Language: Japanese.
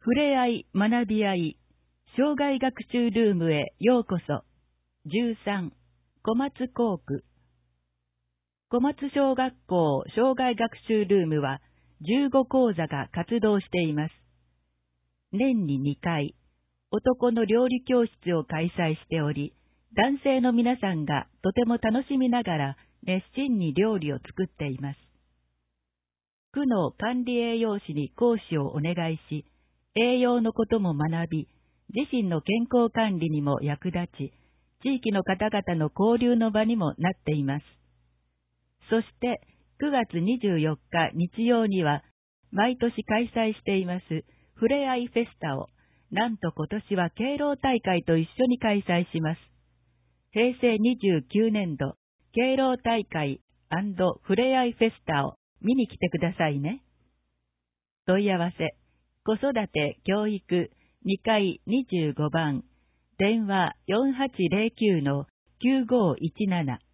ふれあい学びあい生涯学習ルームへようこそ。13小松校区小松小学校生涯学習ルームは15講座が活動しています。年に2回、男の料理教室を開催しており、男性の皆さんがとても楽しみながら熱心に料理を作っています。区の管理栄養士に講師をお願いし、栄養のことも学び、自身の健康管理にも役立ち、地域の方々の交流の場にもなっています。そして9月24日日曜には、毎年開催していますふれあいフェスタを、なんと今年は敬老大会と一緒に開催します。平成29年度敬老大会&ふれあいフェスタを見に来てくださいね。問い合わせ、子育て教育2階25番、電話4809-9517